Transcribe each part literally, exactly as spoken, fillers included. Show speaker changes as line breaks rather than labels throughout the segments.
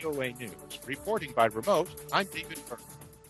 V O A News. Reporting by remote, I'm David Burke.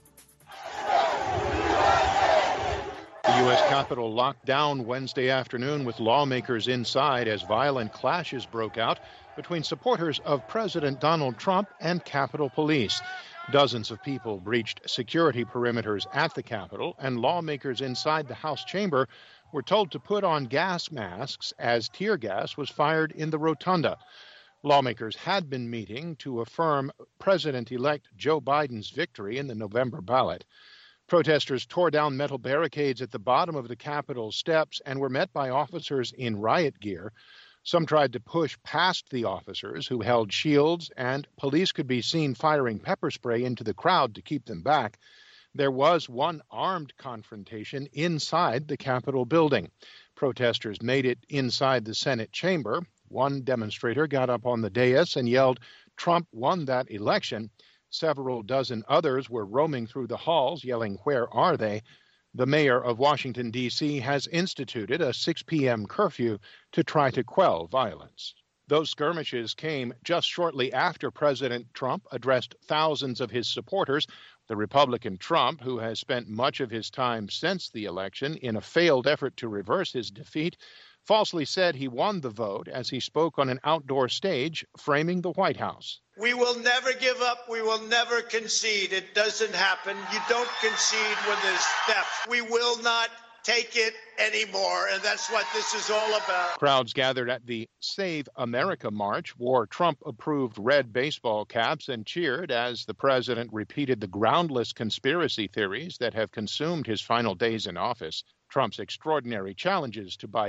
The U S Capitol locked down Wednesday afternoon with lawmakers inside as violent clashes broke out between supporters of President Donald Trump and Capitol Police. Dozens of people breached security perimeters at the Capitol, and lawmakers inside the House chamber were told to put on gas masks as tear gas was fired in the rotunda. Lawmakers had been meeting to affirm President-elect Joe Biden's victory in the November ballot. Protesters tore down metal barricades at the bottom of the Capitol steps and were met by officers in riot gear. Some tried to push past the officers, who held shields, and police could be seen firing pepper spray into the crowd to keep them back. There was one armed confrontation inside the Capitol building. Protesters made it inside the Senate chamber. One demonstrator got up on the dais and yelled, "Trump won that election." Several dozen others were roaming through the halls, yelling, "Where are they?" The mayor of Washington, D C has instituted a six p.m. curfew to try to quell violence. Those skirmishes came just shortly after President Trump addressed thousands of his supporters. The Republican Trump, who has spent much of his time since the election in a failed effort to reverse his defeat, falsely said he won the vote as he spoke on an outdoor stage framing the White House.
We will never give up. We will never concede. It doesn't happen. You don't concede when there's theft. We will not take it anymore, and that's what this is all about.
Crowds gathered at the Save America March wore Trump-approved red baseball caps and cheered as the president repeated the groundless conspiracy theories that have consumed his final days in office. Trump's extraordinary challenges to Biden